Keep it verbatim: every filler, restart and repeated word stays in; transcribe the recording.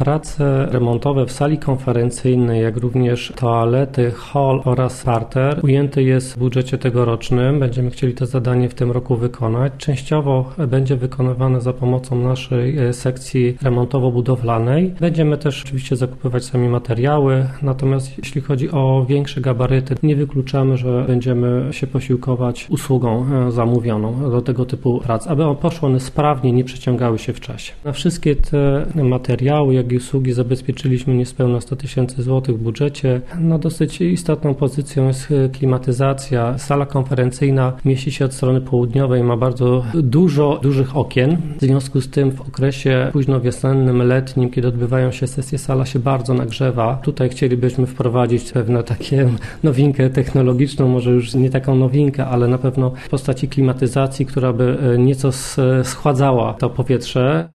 Prace remontowe w sali konferencyjnej, jak również toalety, hall oraz parter ujęty jest w budżecie tegorocznym. Będziemy chcieli to zadanie w tym roku wykonać. Częściowo będzie wykonywane za pomocą naszej sekcji remontowo-budowlanej. Będziemy też oczywiście zakupywać sami materiały, natomiast jeśli chodzi o większe gabaryty, nie wykluczamy, że będziemy się posiłkować usługą zamówioną do tego typu prac, aby poszły one sprawnie, nie przeciągały się w czasie. Na wszystkie te materiały, jak i usługi zabezpieczyliśmy niespełna sto tysięcy złotych w budżecie. No dosyć istotną pozycją jest klimatyzacja. Sala konferencyjna mieści się od strony południowej, ma bardzo dużo dużych okien. W związku z tym w okresie późno wiosennym, letnim, kiedy odbywają się sesje, sala się bardzo nagrzewa. Tutaj chcielibyśmy wprowadzić pewną takie nowinkę technologiczną, może już nie taką nowinkę, ale na pewno w postaci klimatyzacji, która by nieco schładzała to powietrze.